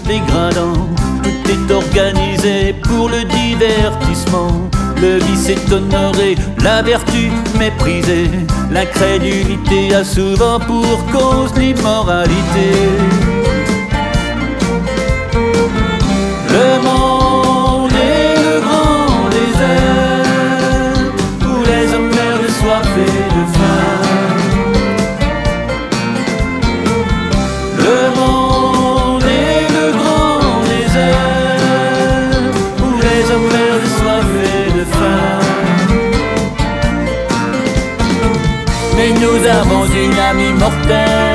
dégradant. Tout est organisé pour le divertissement. Le vice est honoré, la vertu méprisée. L'incrédulité a souvent pour cause l'immoralité. Le monde est le grand désert où les hommes meurent de soif et de faim. Le monde est le grand désert où les hommes meurent de soif et de faim. Mais nous avons une amie mortelle